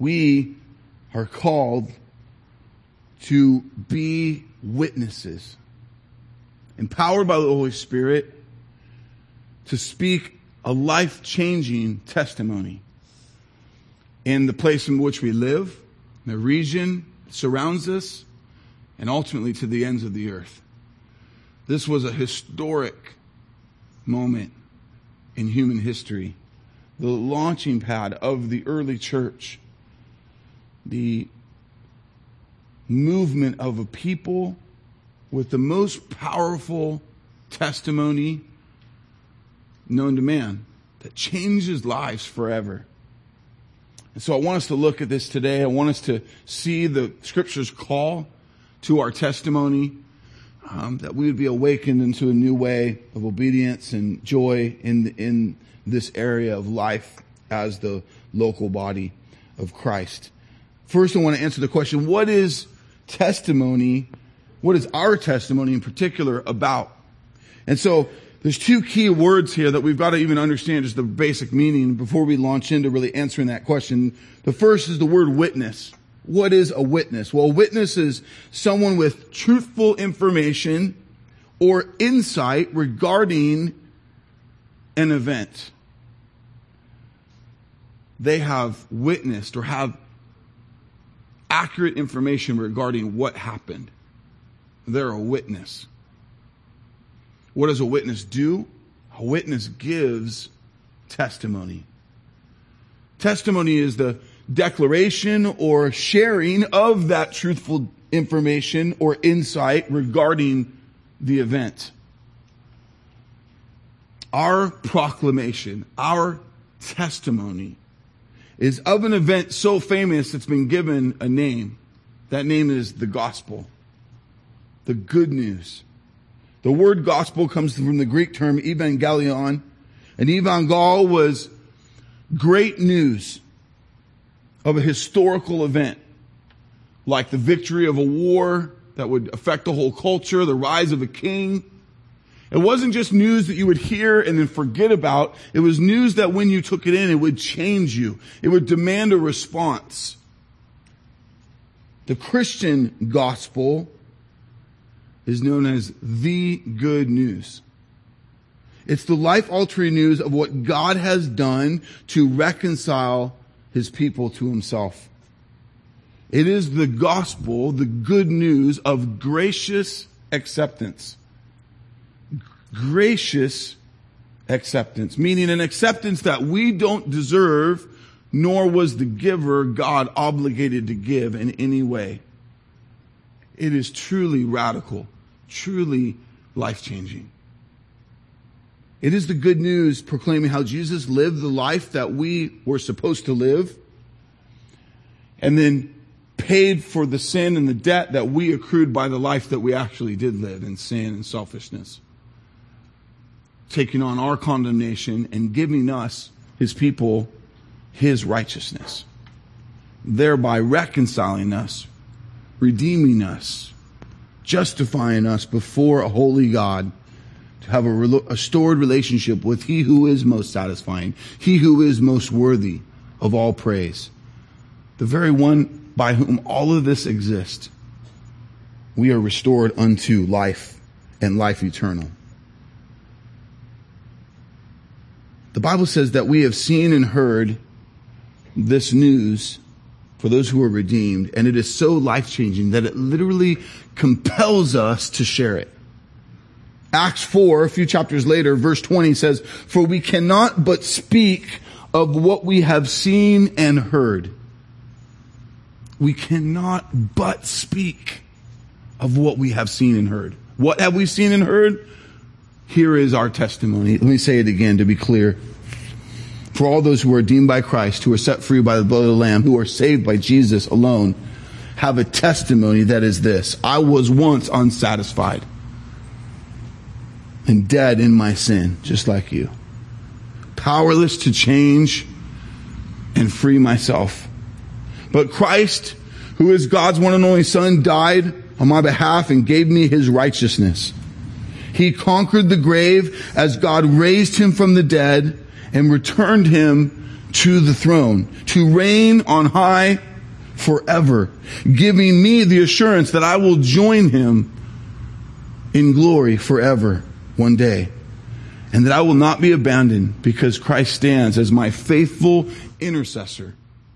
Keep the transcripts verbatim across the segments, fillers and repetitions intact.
we are called to be witnesses, empowered by the Holy Spirit to speak a life-changing testimony in the place in which we live, the region that surrounds us, and ultimately to the ends of the earth. This was a historic moment in human history, the launching pad of the early church, the movement of a people with the most powerful testimony known to man that changes lives forever. And so I want us to look at this today. I want us to see the Scripture's call to our testimony, um, that we would be awakened into a new way of obedience and joy in the, in this area of life as the local body of Christ. First, I want to answer the question, what is testimony? What is our testimony in particular about? And so there's two key words here that we've got to even understand just the basic meaning before we launch into really answering that question. The first is the word witness. What is a witness? Well, a witness is someone with truthful information or insight regarding an event. They have witnessed or have accurate information regarding what happened. They're a witness. What does a witness do? A witness gives testimony. Testimony is the declaration or sharing of that truthful information or insight regarding the event. Our proclamation, our testimony is of an event so famous it's been given a name. That name is the gospel, the good news. The word gospel comes from the Greek term evangelion, and evangel was great news of a historical event, like the victory of a war that would affect the whole culture, the rise of a king. It wasn't just news that you would hear and then forget about. It was news that when you took it in, it would change you. It would demand a response. The Christian gospel is known as the good news. It's the life-altering news of what God has done to reconcile His people to Himself. It is the gospel, the good news of gracious acceptance. Gracious acceptance, meaning an acceptance that we don't deserve, nor was the giver, God, obligated to give in any way. It is truly radical, truly life-changing. It is the good news proclaiming how Jesus lived the life that we were supposed to live, and then paid for the sin and the debt that we accrued by the life that we actually did live in sin and selfishness. Taking on our condemnation and giving us, His people, His righteousness. Thereby reconciling us, redeeming us, justifying us before a holy God to have a restored relationship with He who is most satisfying, He who is most worthy of all praise, the very one by whom all of this exists. We are restored unto life and life eternal. The Bible says that we have seen and heard this news for those who are redeemed, and it is so life-changing that it literally compels us to share it. Acts four, a few chapters later, verse twenty says, "For we cannot but speak of what we have seen and heard." We cannot but speak of what we have seen and heard. What have we seen and heard? Here is our testimony. Let me say it again to be clear. For all those who are redeemed by Christ, who are set free by the blood of the Lamb, who are saved by Jesus alone, have a testimony that is this: I was once unsatisfied and dead in my sin, just like you. Powerless to change and free myself. But Christ, who is God's one and only Son, died on my behalf and gave me His righteousness. He conquered the grave as God raised Him from the dead and returned Him to the throne, to reign on high forever, giving me the assurance that I will join him in glory forever one day, and that I will not be abandoned because Christ stands as my faithful intercessor.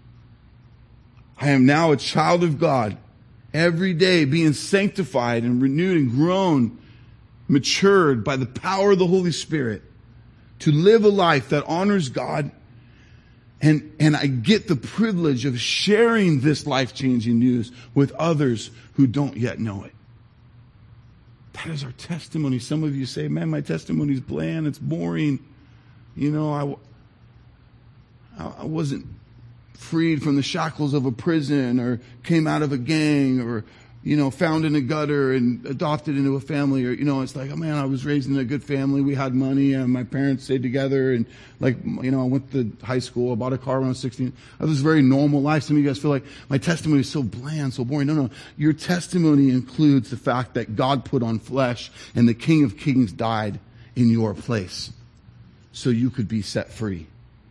I am now a child of God, every day being sanctified and renewed and grown, matured by the power of the Holy Spirit to live a life that honors God. And, and I get the privilege of sharing this life-changing news with others who don't yet know it. That is our testimony. Some of you say, man, my testimony is bland. It's boring. You know, I, I wasn't freed from the shackles of a prison, or came out of a gang, or, you know, found in a gutter and adopted into a family, or, you know, it's like, oh man, I was raised in a good family. We had money and my parents stayed together, and like, you know, I went to high school, I bought a car when I was sixteen. I had this very normal life. Some of you guys feel like my testimony is so bland, so boring. No, no. Your testimony includes the fact that God put on flesh and the King of Kings died in your place so you could be set free.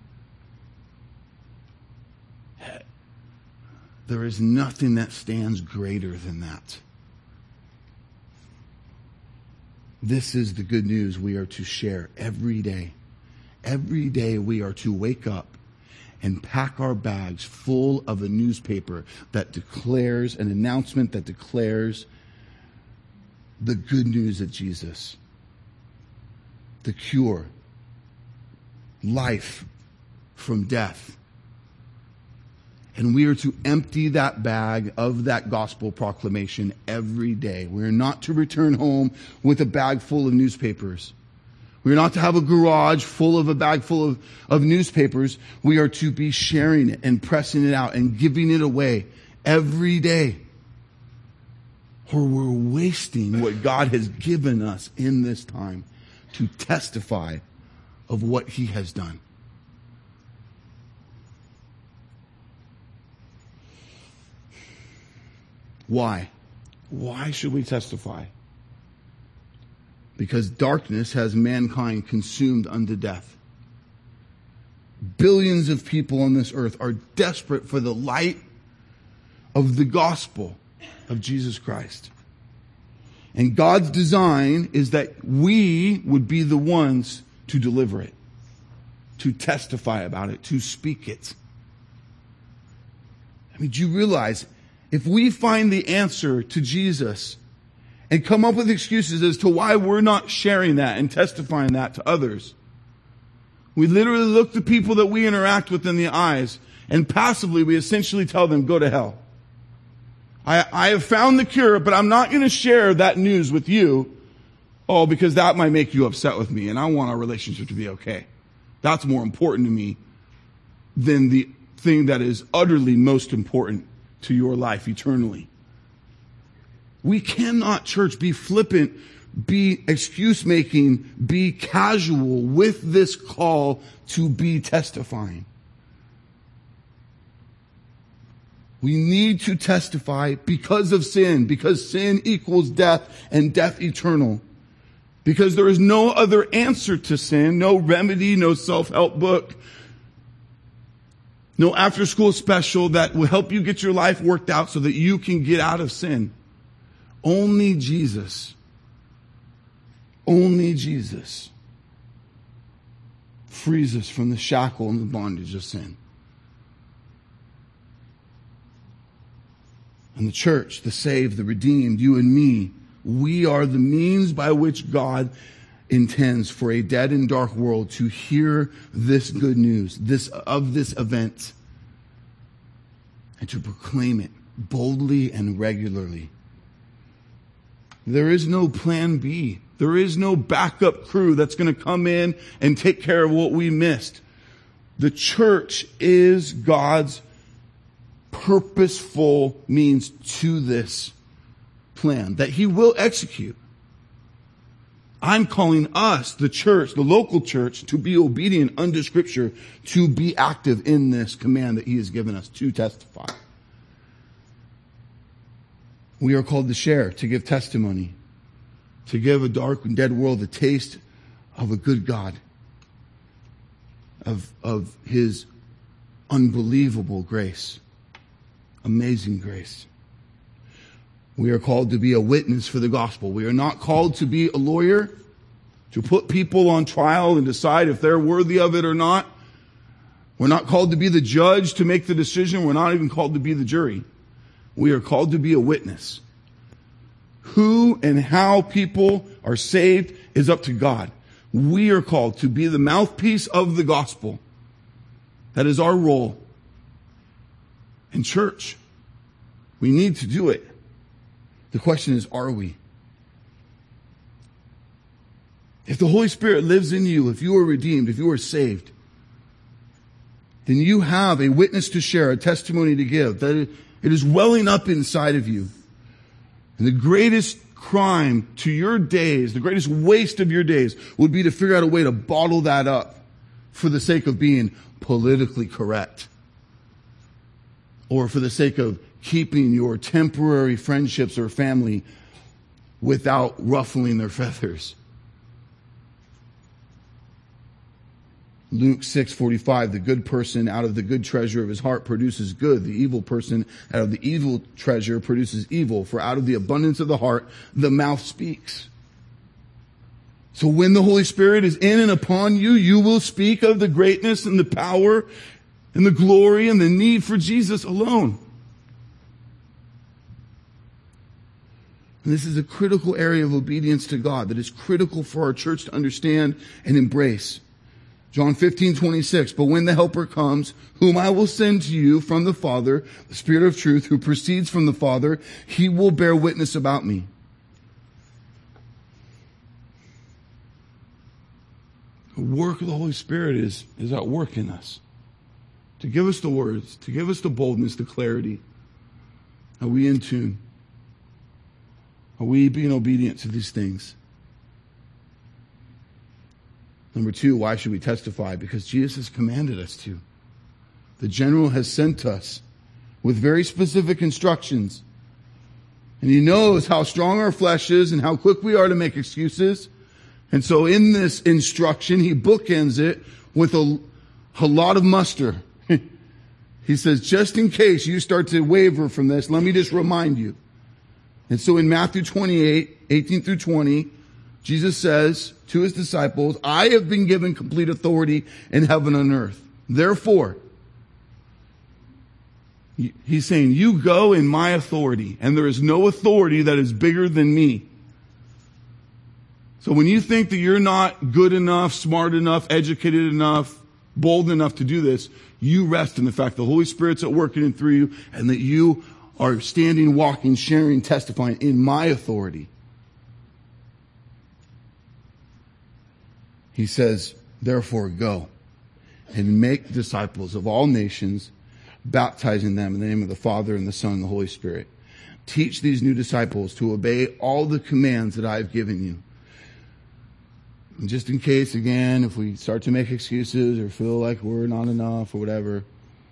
There is nothing that stands greater than that. This is the good news we are to share every day. Every day we are to wake up and pack our bags full of a newspaper that declares, an announcement that declares the good news of Jesus. The cure. Life from death. And we are to empty that bag of that gospel proclamation every day. We are not to return home with a bag full of newspapers. We are not to have a garage full of a bag full of, of newspapers. We are to be sharing it and pressing it out and giving it away every day. Or we're wasting what God has given us in this time to testify of what he has done. Why? Why should we testify? Because darkness has mankind consumed unto death. Billions of people on this earth are desperate for the light of the gospel of Jesus Christ. And God's design is that we would be the ones to deliver it, to testify about it, to speak it. I mean, do you realize, if we find the answer to Jesus and come up with excuses as to why we're not sharing that and testifying that to others, we literally look the people that we interact with in the eyes, and passively we essentially tell them, go to hell. I, I have found the cure, but I'm not going to share that news with you. Oh, because that might make you upset with me, and I want our relationship to be okay. That's more important to me than the thing that is utterly most important to your life eternally. We cannot, church, be flippant, be excuse making, be casual with this call to be testifying. We need to testify because of sin, because sin equals death and death eternal. Because there is no other answer to sin, no remedy, no self-help book, no after-school special that will help you get your life worked out so that you can get out of sin. Only Jesus. Only Jesus frees us from the shackle and the bondage of sin. And the church, the saved, the redeemed, you and me, we are the means by which God intends for a dead and dark world to hear this good news, this of this event, and to proclaim it boldly and regularly. There is no plan B. There is no backup crew that's going to come in and take care of what we missed. The church is God's purposeful means to this plan that he will execute. I'm calling us, the church, the local church, to be obedient unto Scripture, to be active in this command that he has given us to testify. We are called to share, to give testimony, to give a dark and dead world a taste of a good God, of, of his unbelievable grace. Amazing grace. We are called to be a witness for the gospel. We are not called to be a lawyer, to put people on trial and decide if they're worthy of it or not. We're not called to be the judge to make the decision. We're not even called to be the jury. We are called to be a witness. Who and how people are saved is up to God. We are called to be the mouthpiece of the gospel. That is our role in church. We need to do it. The question is, are we? If the Holy Spirit lives in you, if you are redeemed, if you are saved, then you have a witness to share, a testimony to give, that it is welling up inside of you. And the greatest crime to your days, the greatest waste of your days, would be to figure out a way to bottle that up for the sake of being politically correct, or for the sake of keeping your temporary friendships or family without ruffling their feathers. Luke six forty-five, the good person out of the good treasure of his heart produces good. The evil person out of the evil treasure produces evil. For out of the abundance of the heart, the mouth speaks. So when the Holy Spirit is in and upon you, you will speak of the greatness and the power and the glory and the need for Jesus alone. And this is a critical area of obedience to God that is critical for our church to understand and embrace. John fifteen twenty-six, but when the Helper comes, whom I will send to you from the Father, the Spirit of truth, who proceeds from the Father, he will bear witness about me. The work of the Holy Spirit is, is at work in us. To give us the words, to give us the boldness, the clarity. Are we in tune? Are we being obedient to these things? Number two, why should we testify? Because Jesus has commanded us to. The general has sent us with very specific instructions. And he knows how strong our flesh is and how quick we are to make excuses. And so in this instruction, he bookends it with a, a lot of muster. He says, just in case you start to waver from this, let me just remind you. And so in Matthew twenty-eight, eighteen through twenty, Jesus says to his disciples, I have been given complete authority in heaven and earth. Therefore, he's saying, you go in my authority, and there is no authority that is bigger than me. So when you think that you're not good enough, smart enough, educated enough, bold enough to do this, you rest in the fact the Holy Spirit's at work in and through you, and that you are standing, walking, sharing, testifying in my authority. He says, therefore go and make disciples of all nations, baptizing them in the name of the Father and the Son and the Holy Spirit. Teach these new disciples to obey all the commands that I have given you. And just in case, again, if we start to make excuses or feel like we're not enough or whatever,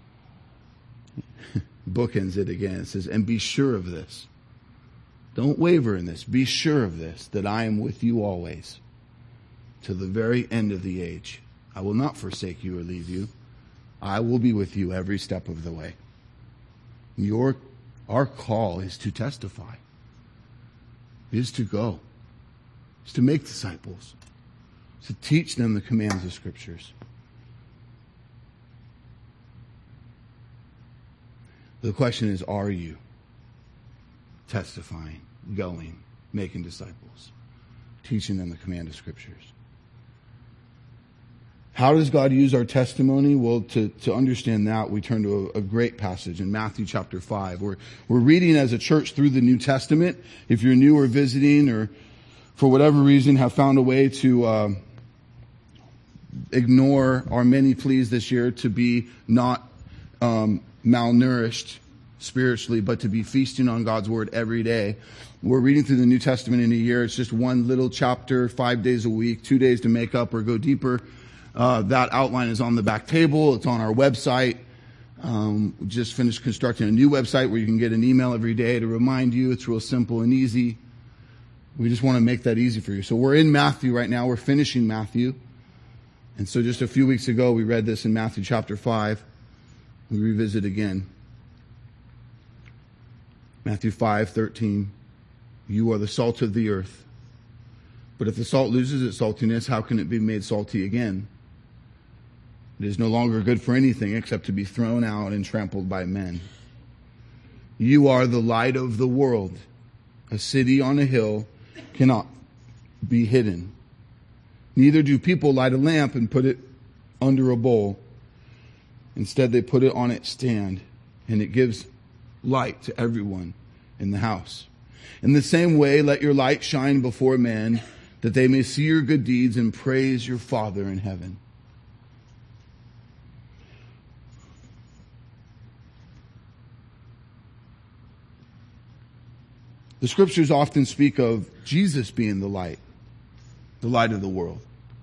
bookends it again. It says, and be sure of this. Don't waver in this. Be sure of this, that I am with you always, to the very end of the age. I will not forsake you or leave you. I will be with you every step of the way. Your, our call is to testify. Is to go. Is to make disciples. To teach them the commands of Scriptures. The question is, are you testifying, going, making disciples, teaching them the command of Scriptures? How does God use our testimony? Well, to, to understand that, we turn to a, a great passage in Matthew chapter five. We're, we're reading as a church through the New Testament. If you're new or visiting, or for whatever reason have found a way to uh, ignore our many pleas this year to be not um, malnourished spiritually, but to be feasting on God's Word every day. We're reading through the New Testament in a year. It's just one little chapter, five days a week, two days to make up or go deeper. Uh, that outline is on the back table. It's on our website. Um, we just finished constructing a new website where you can get an email every day to remind you. It's real simple and easy. We just want to make that easy for you. So we're in Matthew right now. We're finishing Matthew. And so just a few weeks ago, we read this in Matthew chapter five. We revisit again. Matthew five thirteen. You are the salt of the earth. But if the salt loses its saltiness, how can it be made salty again? It is no longer good for anything except to be thrown out and trampled by men. You are the light of the world. A city on a hill cannot be hidden. Neither do people light a lamp and put it under a bowl. Instead, they put it on its stand, and it gives light to everyone in the house. In the same way, let your light shine before men, that they may see your good deeds and praise your Father in heaven. The scriptures often speak of Jesus being the light, the light of the world.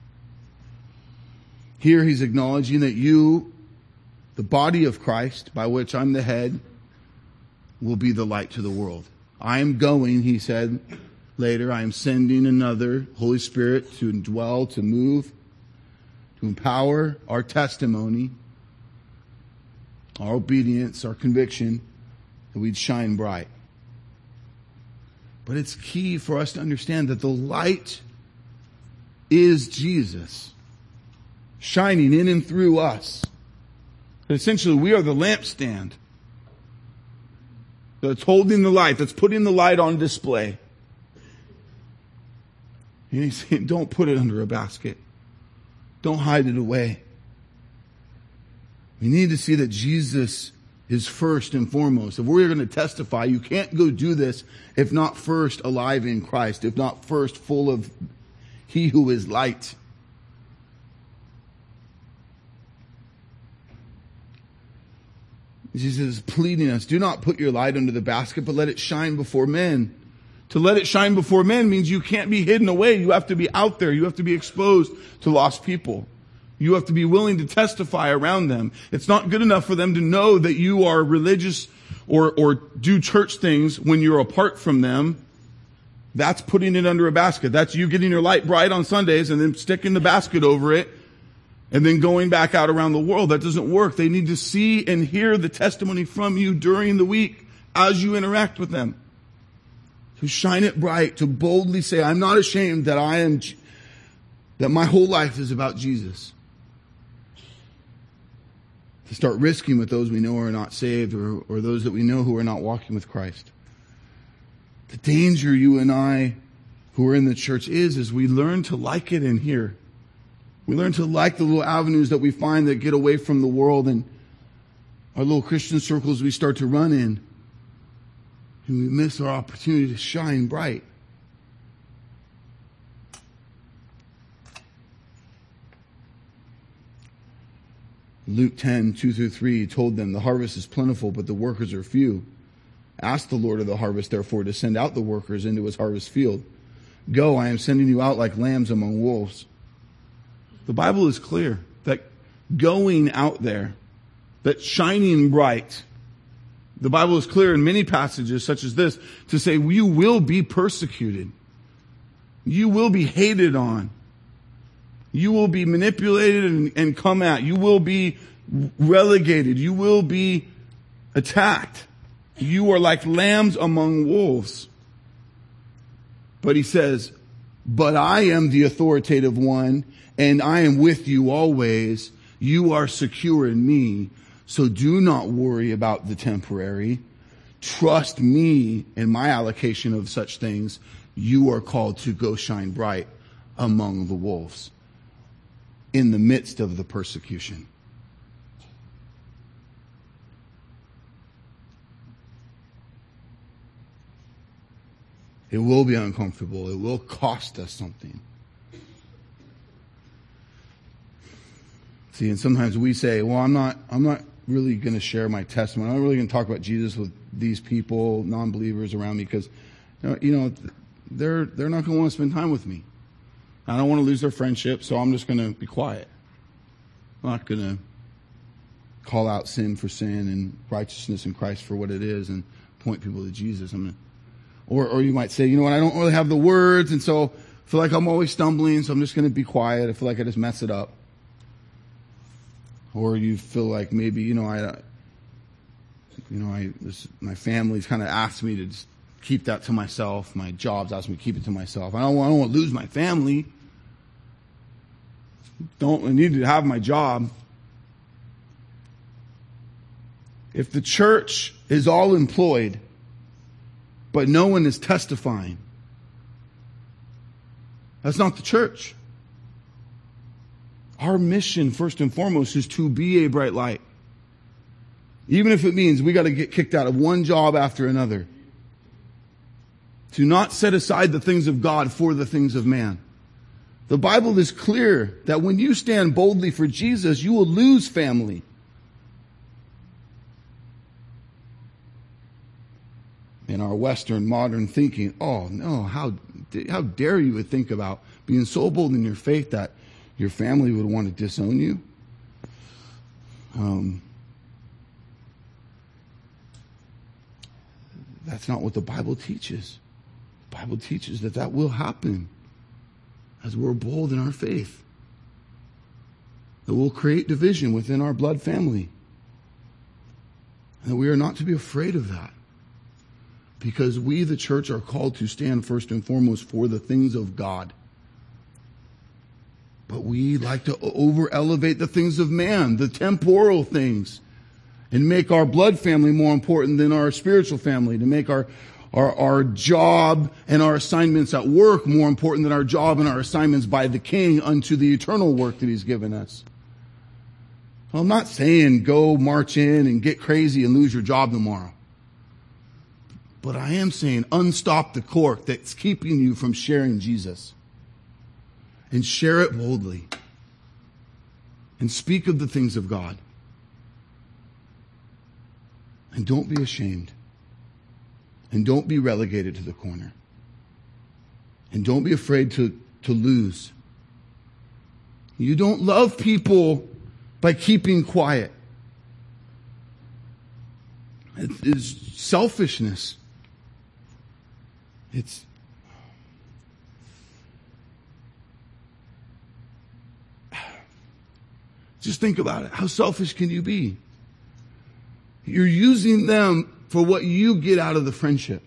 Here he's acknowledging that you, the body of Christ, by which I'm the head, will be the light to the world. I am going, he said later, I am sending another, Holy Spirit, to indwell, to move, to empower our testimony, our obedience, our conviction, that we'd shine bright. But it's key for us to understand that the light is Jesus, shining in and through us. That essentially, we are the lampstand that's holding the light, that's putting the light on display. And he's saying, don't put it under a basket. Don't hide it away. We need to see that Jesus is first and foremost. If we're going to testify, you can't go do this if not first alive in Christ, if not first full of He who is light. Jesus is pleading us, do not put your light under the basket, but let it shine before men. To let it shine before men means you can't be hidden away. You have to be out there. You have to be exposed to lost people. You have to be willing to testify around them. It's not good enough for them to know that you are religious or, or do church things when you're apart from them. That's putting it under a basket. That's you getting your light bright on Sundays and then sticking the basket over it and then going back out around the world. That doesn't work. They need to see and hear the testimony from you during the week as you interact with them. To shine it bright, to boldly say, I'm not ashamed that I am, that my whole life is about Jesus. To start risking with those we know are not saved or, or those that we know who are not walking with Christ. The danger you and I who are in the church is, is we learn to like it in here. We learn to like the little avenues that we find that get away from the world and our little Christian circles we start to run in. And we miss our opportunity to shine bright. Luke ten, two through three told them, the harvest is plentiful, but the workers are few. Ask the Lord of the harvest, therefore, to send out the workers into his harvest field. Go, I am sending you out like lambs among wolves. The Bible is clear that going out there, that shining bright, the Bible is clear in many passages such as this to say you will be persecuted. You will be hated on. You will be manipulated and, and come at. You will be relegated. You will be attacked. You are like lambs among wolves. But he says, but I am the authoritative one and I am with you always. You are secure in me. So do not worry about the temporary. Trust me in my allocation of such things. You are called to go shine bright among the wolves in the midst of the persecution. It will be uncomfortable. It will cost us something. See, and sometimes we say, well, I'm not, I'm not really going to share my testimony. I'm not really going to talk about Jesus with these people, non-believers around me, because, you know, you know they're, they're not going to want to spend time with me. I don't want to lose their friendship, so I'm just going to be quiet. I'm not going to call out sin for sin and righteousness in Christ for what it is and point people to Jesus. I'm gonna, or, or you might say, you know what, I don't really have the words, and so I feel like I'm always stumbling, so I'm just going to be quiet. I feel like I just mess it up. Or you feel like maybe, you know, I, You know, I this, my family's kind of asked me to just keep that to myself. My job's asked me to keep it to myself. I don't, I don't want to lose my family. Don't I need to have my job. If the church is all employed, but no one is testifying, that's not the church. Our mission, first and foremost, is to be a bright light. Even if it means we got to get kicked out of one job after another. To not set aside the things of God for the things of man. The Bible is clear that when you stand boldly for Jesus, you will lose family. In our Western modern thinking, oh no, how, how dare you would think about being so bold in your faith that your family would want to disown you? Um, that's not what the Bible teaches. The Bible teaches that that will happen as we're bold in our faith. That we'll create division within our blood family. And that we are not to be afraid of that. Because we, the church, are called to stand first and foremost for the things of God. But we like to over-elevate the things of man, the temporal things, and make our blood family more important than our spiritual family, to make our, our, our job and our assignments at work more important than our job and our assignments by the King unto the eternal work that He's given us. Well, I'm not saying go march in and get crazy and lose your job tomorrow. But I am saying unstop the cork that's keeping you from sharing Jesus. And share it boldly. And speak of the things of God. And don't be ashamed. And don't be relegated to the corner. And don't be afraid to, to lose. You don't love people by keeping quiet. It is selfishness. It's just think about it. How selfish can you be? You're using them for what you get out of the friendship.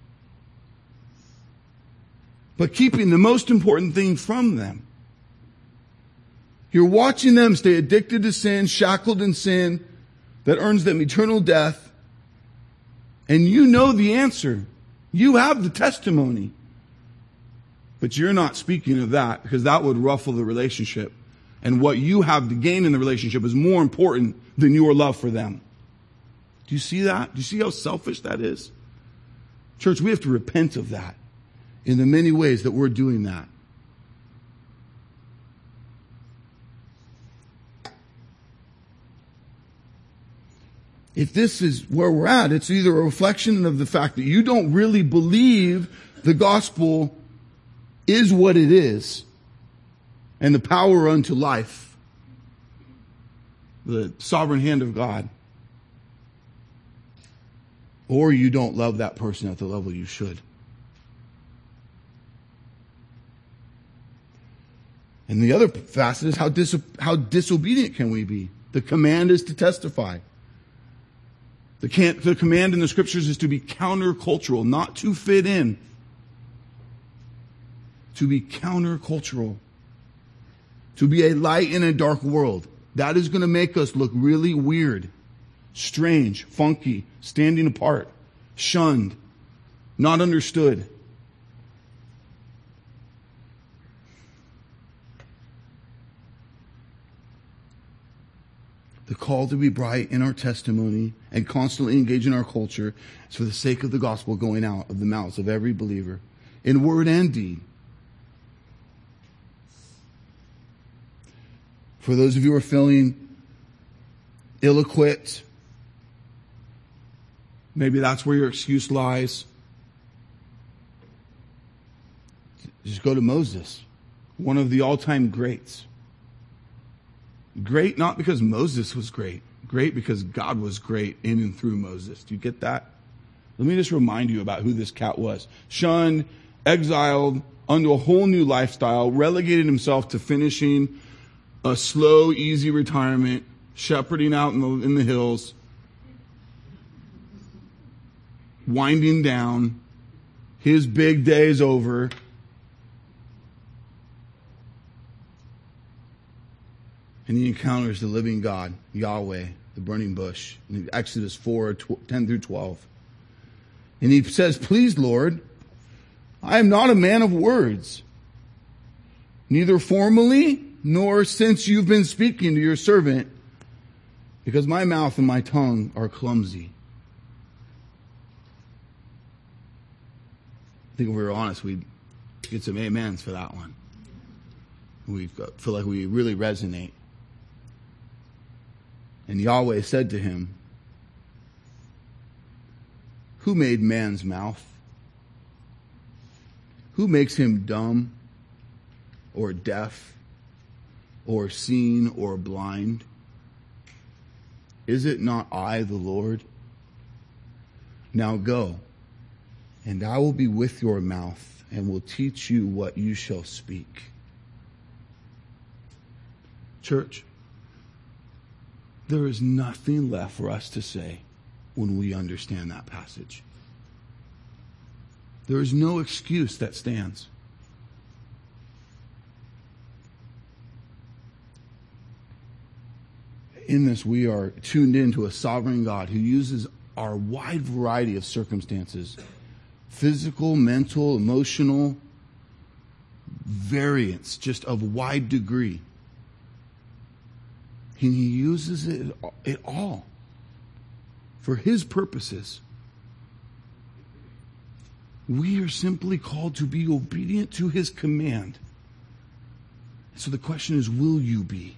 But keeping the most important thing from them. You're watching them stay addicted to sin, shackled in sin, that earns them eternal death. And you know the answer. You have the testimony. But you're not speaking of that because that would ruffle the relationship. And what you have to gain in the relationship is more important than your love for them. Do you see that? Do you see how selfish that is? Church, we have to repent of that in the many ways that we're doing that. If this is where we're at, it's either a reflection of the fact that you don't really believe the gospel is what it is and the power unto life, the sovereign hand of God, or you don't love that person at the level you should. And the other facet is how dis- how disobedient can we be? The command is to testify. The, can- the command in the scriptures is to be countercultural, not to fit in. To be countercultural. To be a light in a dark world. That is going to make us look really weird, strange, funky, standing apart, shunned, not understood. The call to be bright in our testimony and constantly engage in our culture is for the sake of the gospel going out of the mouths of every believer in word and deed. For those of you who are feeling ill-equipped, maybe that's where your excuse lies. Just go to Moses, one of the all-time greats. Great not because Moses was great. Great because God was great in and through Moses. Do you get that? Let me just remind you about who this cat was. Shunned, exiled, unto a whole new lifestyle, relegated himself to finishing a slow, easy retirement, shepherding out in the, in the hills. winding down. His big day is over. And he encounters the living God, Yahweh, the burning bush, in Exodus four, ten through twelve. And he says, "Please, Lord, I am not a man of words, neither formally nor since you've been speaking to your servant, because my mouth and my tongue are clumsy." I think if we were honest, we'd get some amens for that one. We feel like we really resonate. And Yahweh said to him, "Who made man's mouth? Who makes him dumb or deaf or seen or blind? Is it not I, the Lord? Now go, and I will be with your mouth and will teach you what you shall speak." Church, there is nothing left for us to say when we understand that passage. There is no excuse that stands. In this, we are tuned into a sovereign God who uses our wide variety of circumstances, physical, mental, emotional, variance, just of wide degree. And he uses it, it all for his purposes. We are simply called to be obedient to his command. So the question is, will you be?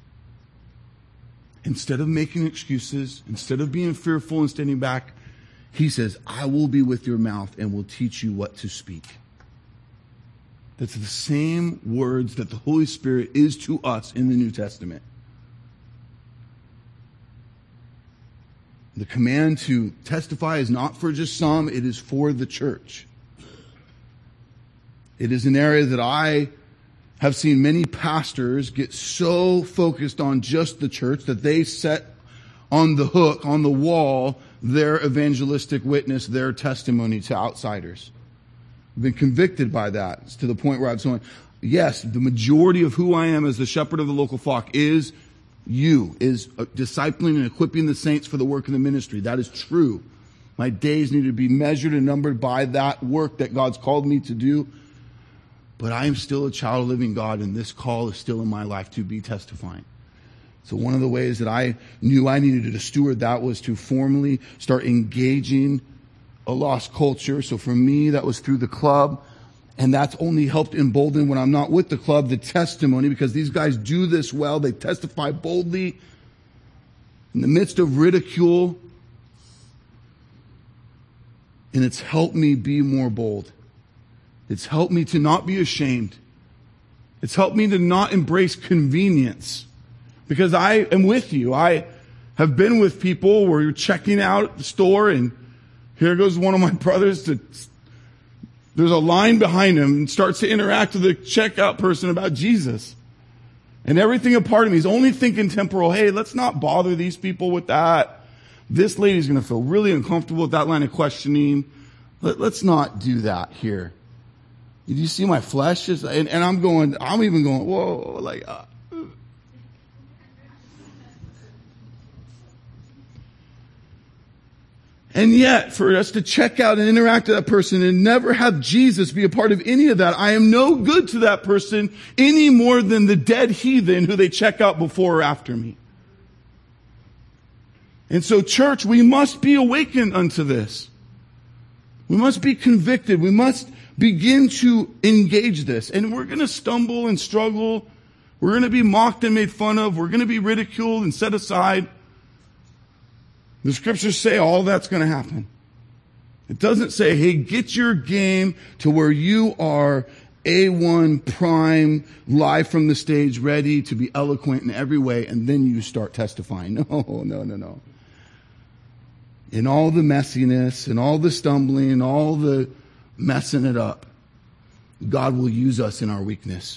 Instead of making excuses, instead of being fearful and standing back, he says, "I will be with your mouth and will teach you what to speak." That's the same words that the Holy Spirit is to us in the New Testament. The command to testify is not for just some, it is for the church. It is an area that I have seen many pastors get so focused on just the church that they set on the hook, on the wall, their evangelistic witness, their testimony to outsiders. I've been convicted by that. It's to the point where I'm saying, yes, the majority of who I am as the shepherd of the local flock is you, is discipling and equipping the saints for the work of the ministry. That is true. My days need to be measured and numbered by that work that God's called me to do. But I am still a child of living God, and this call is still in my life to be testifying. So one of the ways that I knew I needed to steward that was to formally start engaging a lost culture. So for me, that was through the club. And that's only helped embolden when I'm not with the club, the testimony, because these guys do this well. They testify boldly in the midst of ridicule. And it's helped me be more bold. It's helped me to not be ashamed. It's helped me to not embrace convenience. Because I am with you. I have been with people where you're checking out at the store and here goes one of my brothers to, there's a line behind him and starts to interact with the checkout person about Jesus. And everything a part of me is only thinking temporal, hey, let's not bother these people with that. This lady's going to feel really uncomfortable with that line of questioning. Let, let's not do that here. Did you see my flesh? Just, and, and I'm going, I'm even going, whoa, like, uh, and yet, for us to check out and interact with that person and never have Jesus be a part of any of that, I am no good to that person any more than the dead heathen who they check out before or after me. And so, church, we must be awakened unto this. We must be convicted. We must begin to engage this. And we're going to stumble and struggle. We're going to be mocked and made fun of. We're going to be ridiculed and set aside. The scriptures say all that's going to happen. It doesn't say, hey, get your game to where you are A one prime, live from the stage, ready to be eloquent in every way, and then you start testifying. No, no, no, no. In all the messiness, and all the stumbling, and all the messing it up, God will use us in our weakness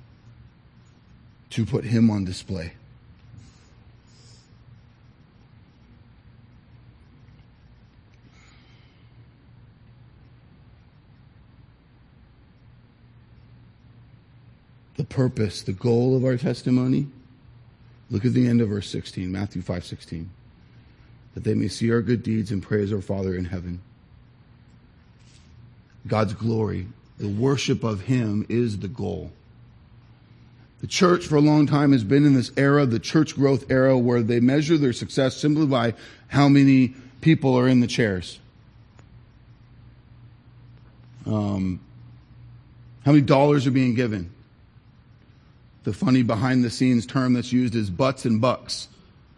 to put Him on display. the purpose, the goal of our testimony? Look at the end of verse sixteen, Matthew five sixteen. That they may see our good deeds and praise our Father in heaven. God's glory, the worship of Him is the goal. The church for a long time has been in this era, the church growth era, where they measure their success simply by how many people are in the chairs. Um, how many dollars are being given? The funny behind the scenes term that's used is butts and bucks.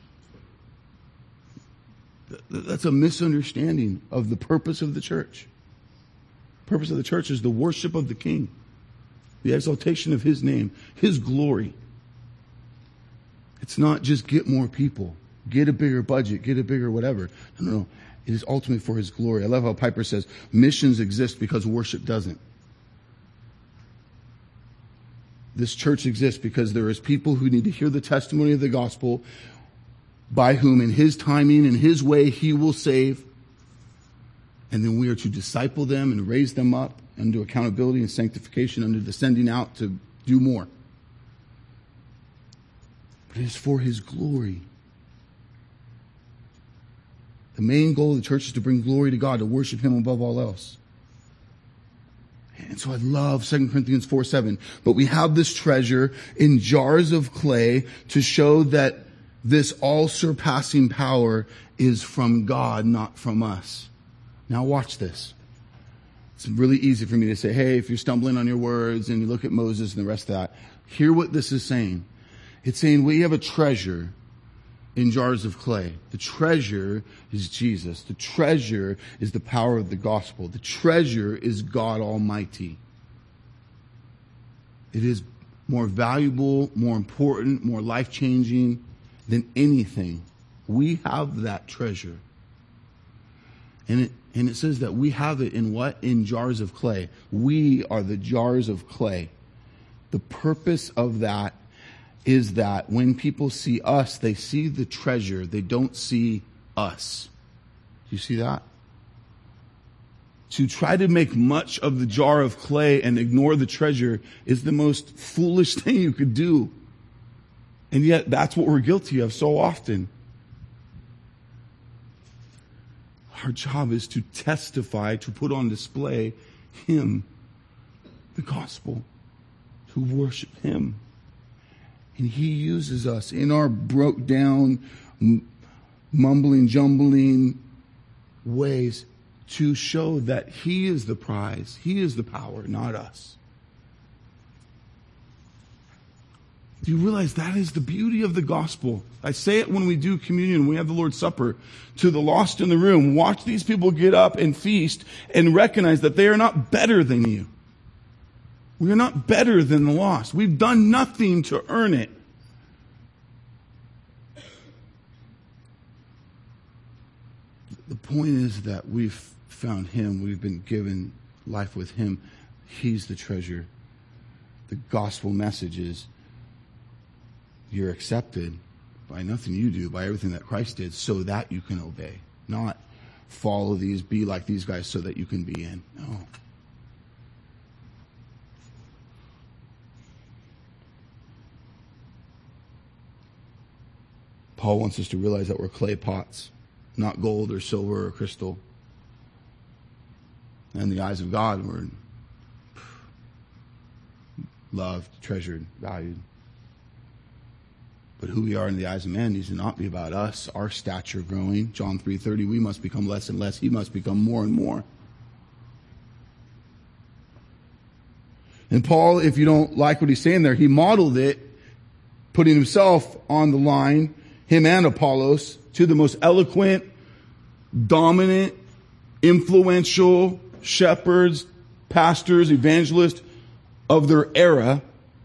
That's a misunderstanding of the purpose of the church. The purpose of the church is the worship of the King, the exaltation of His name, His glory. It's not just get more people, get a bigger budget, get a bigger whatever. No, no, no. It is ultimately for His glory. I love how Piper says, missions exist because worship doesn't. This church exists because there is people who need to hear the testimony of the gospel, by whom in His timing, in His way, He will save. And then we are to disciple them and raise them up unto accountability and sanctification, unto the sending out to do more. But it is for His glory. The main goal of the church is to bring glory to God, to worship Him above all else. And so I love Second Corinthians four seven. But we have this treasure in jars of clay to show that this all-surpassing power is from God, not from us. Now watch this. It's really easy for me to say, hey, if you're stumbling on your words and you look at Moses and the rest of that, hear what this is saying. It's saying we have a treasure in jars of clay. The treasure is Jesus. The treasure is the power of the gospel. The treasure is God Almighty. It is more valuable, more important, more life-changing than anything. We have that treasure. And it, and it says that we have it in what? In jars of clay. We are the jars of clay. The purpose of that is that when people see us, they see the treasure. They don't see us. Do you see that? To try to make much of the jar of clay and ignore the treasure is the most foolish thing you could do. And yet that's what we're guilty of so often. Our job is to testify, to put on display Him, the gospel, to worship Him. And He uses us in our broke down, mumbling, jumbling ways to show that He is the prize. He is the power, not us. Do you realize that is the beauty of the gospel? I say it when we do communion, when we have the Lord's Supper. To the lost in the room, watch these people get up and feast and recognize that they are not better than you. We are not better than the lost. We've done nothing to earn it. The point is that we've found Him. We've been given life with Him. He's the treasure. The gospel message is you're accepted by nothing you do, by everything that Christ did, so that you can obey. Not follow these, be like these guys so that you can be in. No. Paul wants us to realize that we're clay pots, not gold or silver or crystal. And in the eyes of God, we're loved, treasured, valued. But who we are in the eyes of man needs to not be about us, our stature growing. John three thirty, we must become less and less. He must become more and more. And Paul, if you don't like what he's saying there, he modeled it, putting himself on the line, him and Apollos, to the most eloquent, dominant, influential shepherds, pastors, evangelists of their era.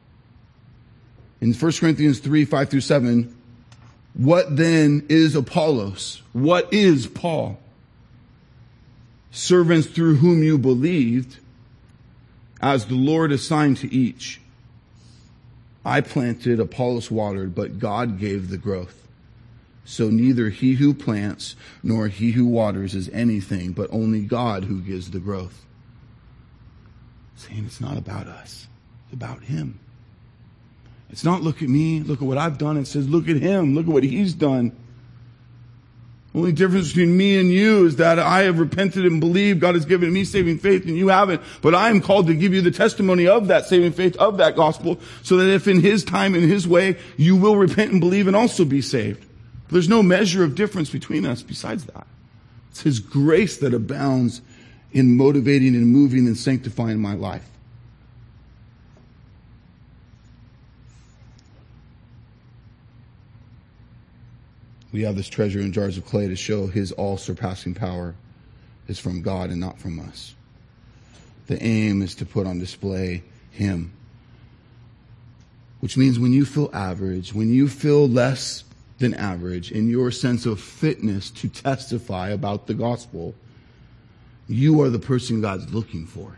In First Corinthians three, five through seven, what then is Apollos? What is Paul? Servants through whom you believed, as the Lord assigned to each. I planted, Apollos watered, but God gave the growth. So neither he who plants nor he who waters is anything, but only God who gives the growth. Saying it's not about us. It's about Him. It's not look at me, look at what I've done. It says look at him, look at what he's done. The only difference between me and you is that I have repented and believed. God has given me saving faith and you haven't. But I am called to give you the testimony of that saving faith, of that gospel, so that if in his time, in his way, you will repent and believe and also be saved. There's no measure of difference between us besides that. It's his grace that abounds in motivating and moving and sanctifying my life. We have this treasure in jars of clay to show his all-surpassing power is from God and not from us. The aim is to put on display him. Which means when you feel average, when you feel less than average in your sense of fitness to testify about the gospel, you are the person God's looking for.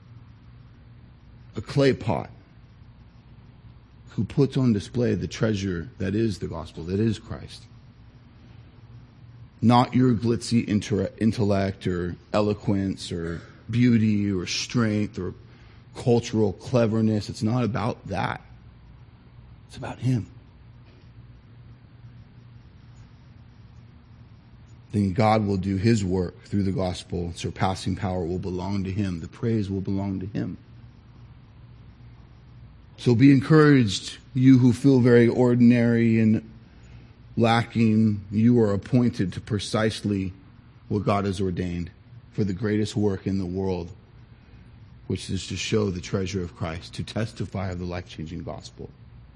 A clay pot who puts on display the treasure that is the gospel, that is Christ. Not your glitzy inter- intellect or eloquence or beauty or strength or cultural cleverness. It's not about that. It's about him. Then God will do his work through the gospel. Surpassing power will belong to him. The praise will belong to him. So be encouraged, you who feel very ordinary and lacking. You are appointed to precisely what God has ordained for the greatest work in the world, which is to show the treasure of Christ, to testify of the life-changing gospel.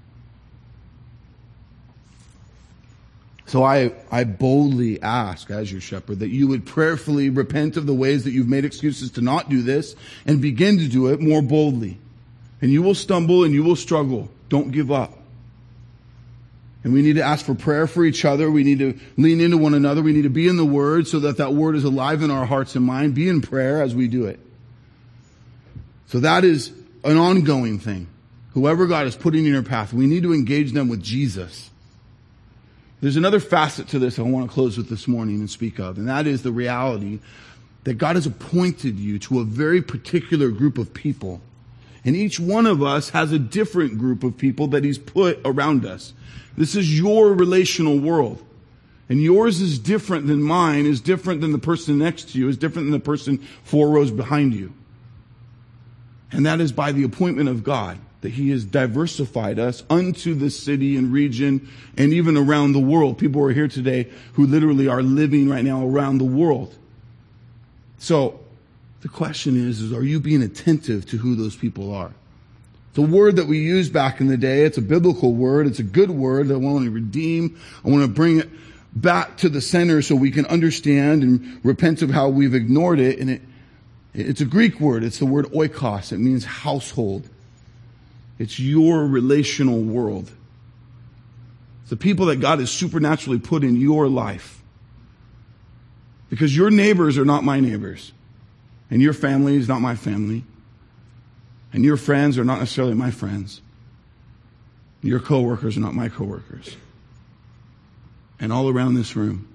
So I, I boldly ask, as your shepherd, that you would prayerfully repent of the ways that you've made excuses to not do this and begin to do it more boldly. And you will stumble and you will struggle. Don't give up. And we need to ask for prayer for each other. We need to lean into one another. We need to be in the Word so that that Word is alive in our hearts and mind. Be in prayer as we do it. So that is an ongoing thing. Whoever God is putting in your path, we need to engage them with Jesus. There's another facet to this I want to close with this morning and speak of, and that is the reality that God has appointed you to a very particular group of people. And each one of us has a different group of people that he's put around us. This is your relational world. And yours is different than mine, is different than the person next to you, is different than the person four rows behind you. And that is by the appointment of God, that he has diversified us unto this city and region and even around the world. People are here today who literally are living right now around the world. So the question is, is are you being attentive to who those people are? It's a word that we used back in the day. It's a biblical word. It's a good word that I want to redeem. I want to bring it back to the center so we can understand and repent of how we've ignored it. And it, it's a Greek word. It's the word oikos. It means household. It's your relational world. It's the people that God has supernaturally put in your life. Because your neighbors are not my neighbors. And your family is not my family. And your friends are not necessarily my friends. Your coworkers are not my coworkers. And all around this room.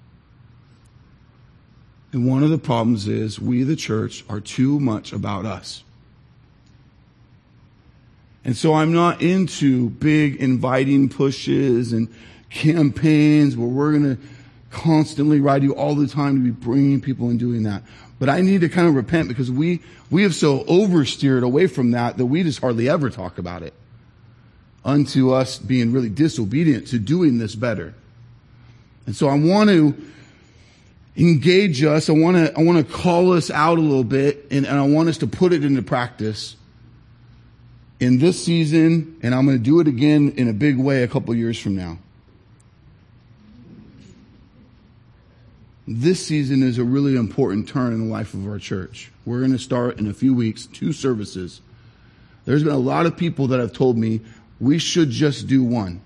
And one of the problems is we, the church, are too much about us. And so I'm not into big inviting pushes and campaigns where we're going to constantly ride you all the time to be bringing people and doing that. But I need to kind of repent because we, we have so oversteered away from that that we just hardly ever talk about it. Unto us being really disobedient to doing this better. And so I want to engage us. I want to, I want to call us out a little bit and, and I want us to put it into practice in this season. And I'm going to do it again in a big way a couple years from now. This season is a really important turn in the life of our church. We're going to start in a few weeks, two services. There's been a lot of people that have told me we should just do one.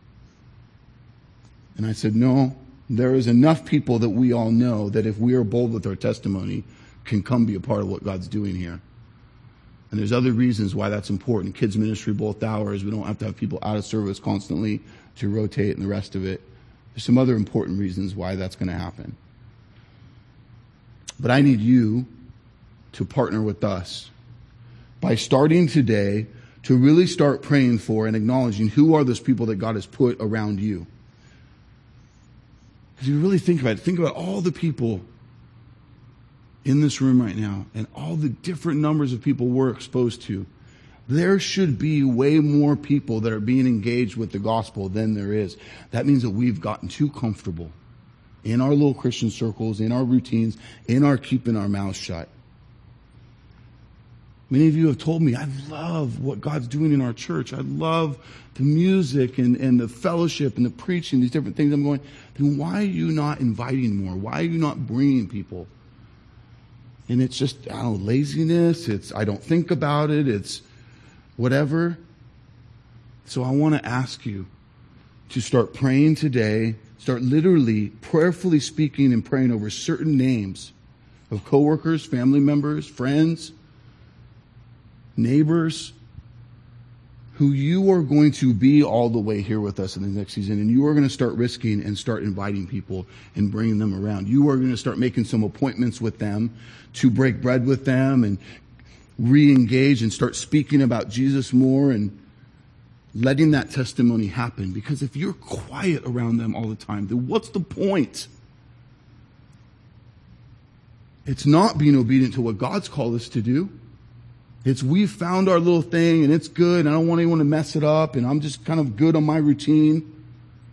And I said, no, there is enough people that we all know that if we are bold with our testimony can come be a part of what God's doing here. And there's other reasons why that's important. Kids ministry, both hours. We don't have to have people out of service constantly to rotate and the rest of it. There's some other important reasons why that's going to happen. But I need you to partner with us by starting today to really start praying for and acknowledging who are those people that God has put around you. Because you really think about it, think about all the people in this room right now and all the different numbers of people we're exposed to. There should be way more people that are being engaged with the gospel than there is. That means that we've gotten too comfortable in our little Christian circles, in our routines, in our keeping our mouths shut. Many of you have told me, I love what God's doing in our church. I love the music and, and the fellowship and the preaching, these different things. I'm going, then why are you not inviting more? Why are you not bringing people? And it's just, I don't know, laziness. It's, I don't think about it. It's whatever. So I want to ask you to start praying today. Start literally prayerfully speaking and praying over certain names of coworkers, family members, friends, neighbors, who you are going to be all the way here with us in the next season. And you are going to start risking and start inviting people and bringing them around. You are going to start making some appointments with them to break bread with them and re-engage and start speaking about Jesus more and letting that testimony happen. Because if you're quiet around them all the time, then what's the point? It's not being obedient to what God's called us to do. It's we've found our little thing and it's good. I don't want anyone to mess it up and I'm just kind of good on my routine.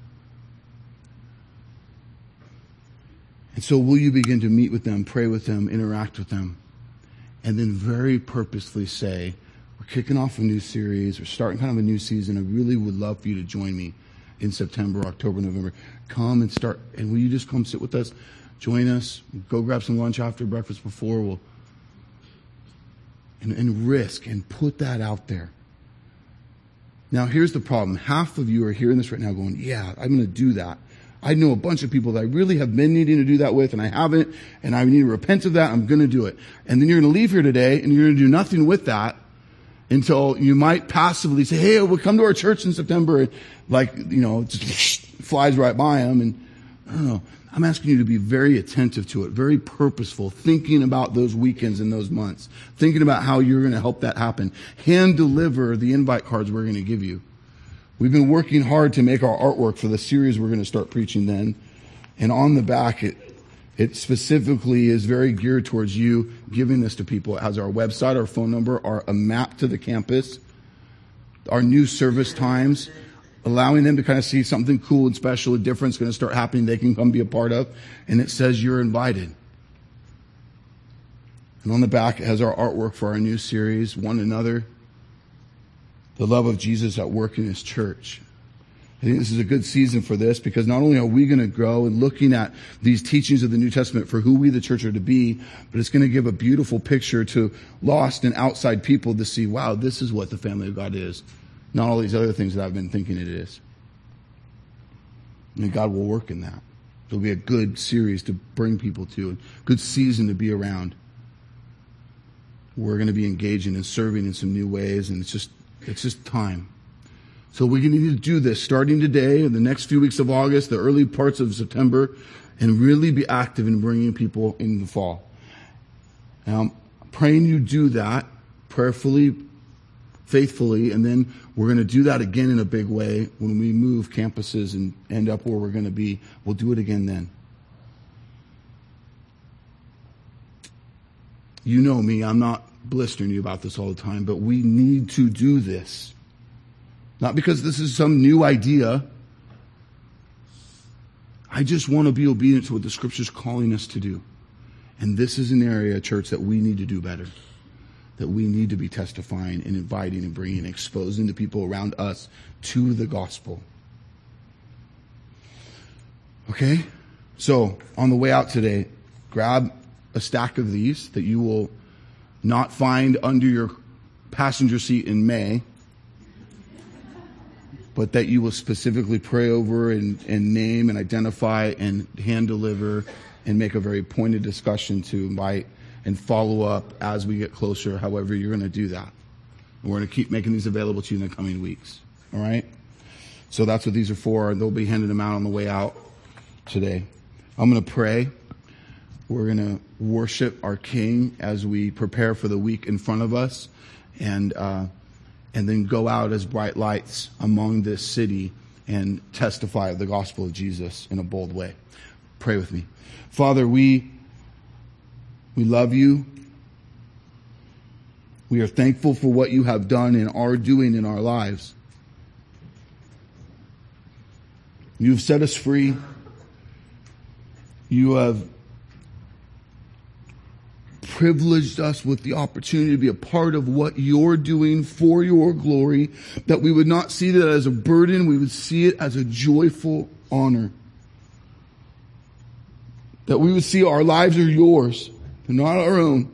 And so will you begin to meet with them, pray with them, interact with them, and then very purposely say, we're kicking off a new series. We're starting kind of a new season. I really would love for you to join me in September, October, November. Come and start. And will you just come sit with us? Join us. Go grab some lunch after breakfast before. We'll and, and risk and put that out there. Now, here's the problem. Half of you are hearing this right now going, yeah, I'm going to do that. I know a bunch of people that I really have been needing to do that with, and I haven't, and I need to repent of that. I'm going to do it. And then you're going to leave here today, and you're going to do nothing with that until you might passively say, hey, we'll come to our church in September, and like, you know, it just flies right by them. And I don't know. I'm asking you to be very attentive to it, very purposeful, thinking about those weekends and those months, thinking about how you're going to help that happen. Hand deliver the invite cards we're going to give you. We've been working hard to make our artwork for the series we're going to start preaching then. And on the back, it, it specifically is very geared towards you giving this to people. It has our website, our phone number, our, a map to the campus, our new service times, allowing them to kind of see something cool and special and different is going to start happening they can come be a part of. And it says you're invited. And on the back, it has our artwork for our new series, One Another. The love of Jesus at work in His church. I think this is a good season for this because not only are we going to grow and looking at these teachings of the New Testament for who we the church are to be, but it's going to give a beautiful picture to lost and outside people to see, wow, this is what the family of God is. Not all these other things that I've been thinking it is. And God will work in that. It'll be a good series to bring people to, a good season to be around. We're going to be engaging and serving in some new ways, and it's just It's just time. So we need to do this starting today, in the next few weeks of August, the early parts of September, and really be active in bringing people in the fall. Now, I'm praying you do that prayerfully, faithfully, and then we're going to do that again in a big way when we move campuses and end up where we're going to be. We'll do it again then. You know me, I'm not blistering you about this all the time, but we need to do this. Not because this is some new idea. I just want to be obedient to what the Scripture's calling us to do. And this is an area, church, that we need to do better. That we need to be testifying and inviting and bringing, exposing the people around us to the gospel. Okay? So, on the way out today, grab a stack of these that you will not find under your passenger seat in May, but that you will specifically pray over and, and name and identify and hand deliver and make a very pointed discussion to invite and follow up as we get closer, however you're going to do that. And we're going to keep making these available to you in the coming weeks. All right? So that's what these are for. They'll be handing them out on the way out today. I'm going to pray. We're going to worship our King as we prepare for the week in front of us. And uh, and then go out as bright lights among this city and testify of the gospel of Jesus in a bold way. Pray with me. Father, we, we love you. We are thankful for what you have done and are doing in our lives. You've set us free. You have privileged us with the opportunity to be a part of what you're doing for your glory, that we would not see that as a burden, we would see it as a joyful honor. That we would see our lives are yours, they're not our own.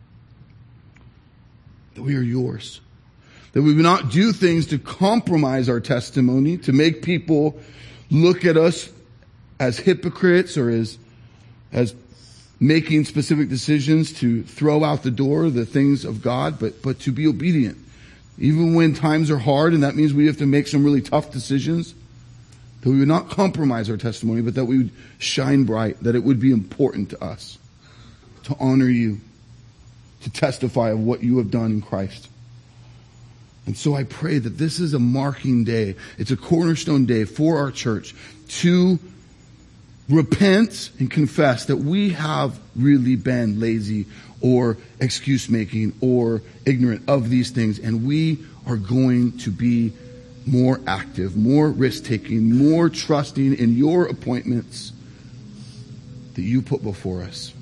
That we are yours. That we would not do things to compromise our testimony, to make people look at us as hypocrites or as, as making specific decisions to throw out the door the things of God, but, but to be obedient. Even when times are hard, and that means we have to make some really tough decisions, that we would not compromise our testimony, but that we would shine bright, that it would be important to us to honor you, to testify of what you have done in Christ. And so I pray that this is a marking day. It's a cornerstone day for our church to repent and confess that we have really been lazy or excuse making or ignorant of these things. And we are going to be more active, more risk taking, more trusting in your appointments that you put before us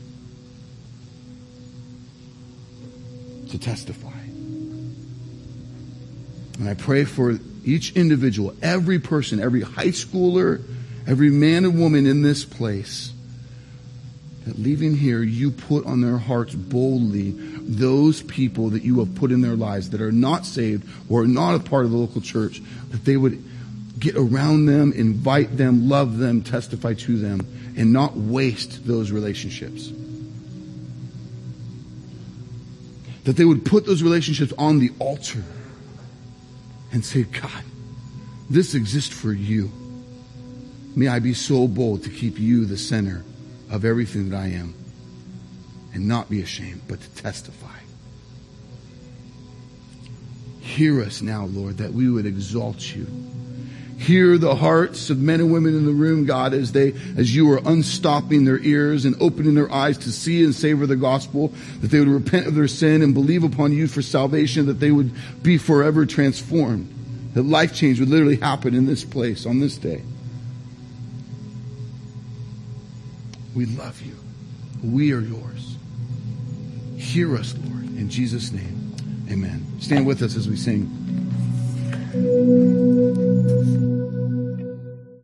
to testify. And I pray for each individual, every person, every high schooler, every man and woman in this place, that leaving here, you put on their hearts boldly those people that you have put in their lives that are not saved or are not a part of the local church, that they would get around them, invite them, love them, testify to them, and not waste those relationships. That they would put those relationships on the altar and say, God, this exists for you. May I be so bold to keep you the center of everything that I am and not be ashamed, but to testify. Hear us now, Lord, that we would exalt you. Hear the hearts of men and women in the room, God, as they, as you are unstopping their ears and opening their eyes to see and savor the gospel, that they would repent of their sin and believe upon you for salvation, that they would be forever transformed, that life change would literally happen in this place on this day. We love you. We are yours. Hear us, Lord. In Jesus' name, amen. Stand with us as we sing.